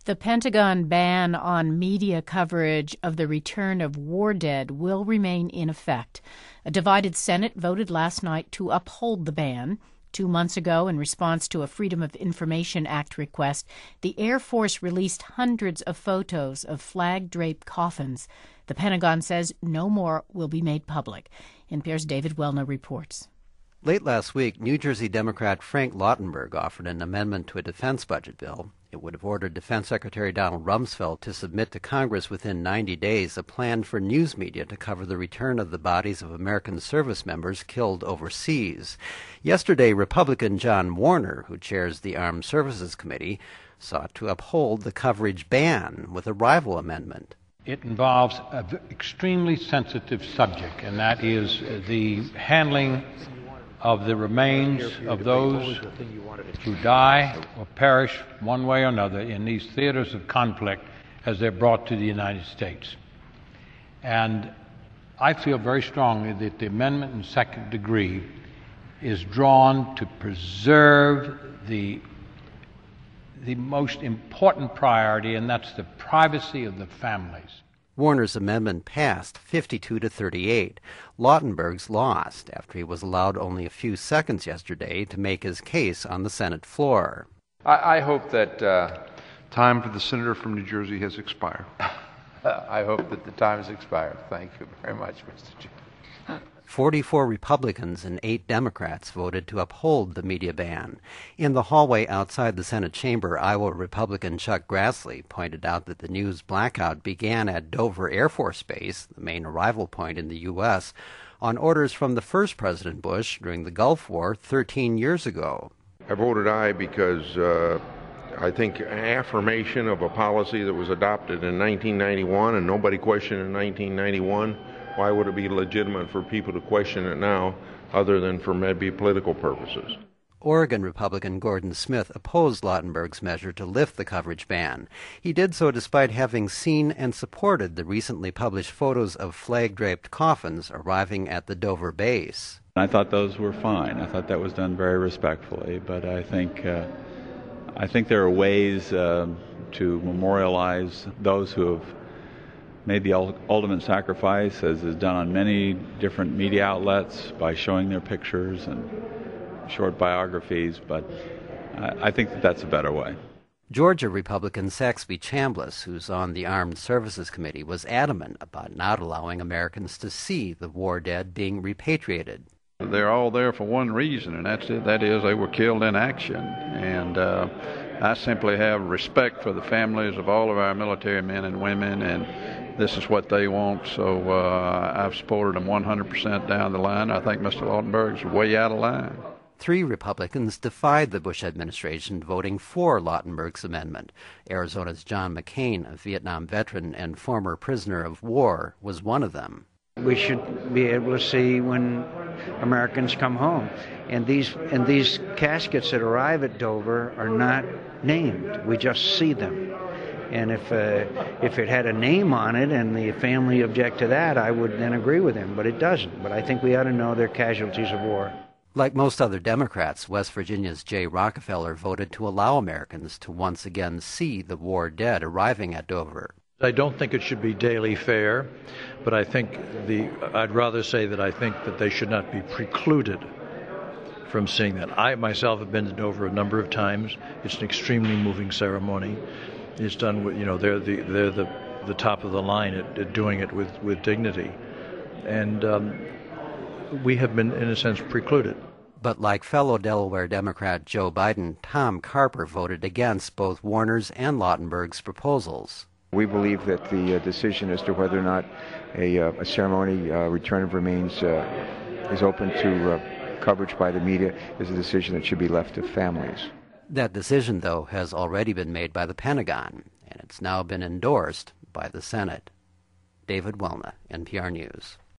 The Pentagon ban on media coverage of the return of war dead will remain in effect. A divided Senate voted last night to uphold the ban. 2 months ago, in response to a Freedom of Information Act request, the Air Force released hundreds of photos of flag-draped coffins. The Pentagon says no more will be made public. NPR's David Welna reports. Late last week, New Jersey Democrat Frank Lautenberg offered an amendment to a defense budget bill. It would have ordered Defense Secretary Donald Rumsfeld to submit to Congress within 90 days a plan for news media to cover the return of the bodies of American service members killed overseas. Yesterday, Republican John Warner, who chairs the Armed Services Committee, sought to uphold the coverage ban with a rival amendment. It involves an extremely sensitive subject, and that is the handling of the remains of those who die or perish one way or another in these theaters of conflict as they're brought to the United States. And I feel very strongly that the amendment in second degree is drawn to preserve the most important priority, and that's the privacy of the families. Warner's amendment passed 52-38. Lautenberg's lost after he was allowed only a few seconds yesterday to make his case on the Senate floor. I hope that time for the senator from New Jersey has expired. I hope that the time has expired. Thank you very much, Mr. Chairman. 44 Republicans and 8 Democrats voted to uphold the media ban. In the hallway outside the Senate chamber, Iowa Republican Chuck Grassley pointed out that the news blackout began at Dover Air Force Base, the main arrival point in the U.S., on orders from the first President Bush during the Gulf War 13 years ago. I voted aye because I think affirmation of a policy that was adopted in 1991 and nobody questioned in 1991, why would it be legitimate for people to question it now other than for maybe political purposes? Oregon Republican Gordon Smith opposed Lautenberg's measure to lift the coverage ban. He did so despite having seen and supported the recently published photos of flag-draped coffins arriving at the Dover base. I thought those were fine. I thought that was done very respectfully, but I think there are ways to memorialize those who have made the ultimate sacrifice, as is done on many different media outlets, by showing their pictures and short biographies, but I think that that's a better way. Georgia Republican Saxby Chambliss, who's on the Armed Services Committee, was adamant about not allowing Americans to see the war dead being repatriated. They're all there for one reason, and that is they were killed in action. And I simply have respect for the families of all of our military men and women, and this is what they want, so I've supported them 100% down the line. I think Mr. Lautenberg's way out of line. 3 Republicans defied the Bush administration, voting for Lautenberg's amendment. Arizona's John McCain, a Vietnam veteran and former prisoner of war, was one of them. We should be able to see when Americans come home. And these caskets that arrive at Dover are not named. We just see them. And if it had a name on it and the family object to that, I would then agree with him. But it doesn't. But I think we ought to know they're casualties of war. Like most other Democrats, West Virginia's Jay Rockefeller voted to allow Americans to once again see the war dead arriving at Dover. I don't think it should be daily fare, but I'd rather say that I think that they should not be precluded from seeing that. I myself have been to Dover a number of times. It's an extremely moving ceremony. It's done with, they're the top of the line at doing it with dignity. And we have been, in a sense, precluded. But like fellow Delaware Democrat Joe Biden, Tom Carper voted against both Warner's and Lautenberg's proposals. We believe that the decision as to whether or not a ceremony return of remains is open to coverage by the media is a decision that should be left to families. That decision, though, has already been made by the Pentagon, and it's now been endorsed by the Senate. David Welna, NPR News.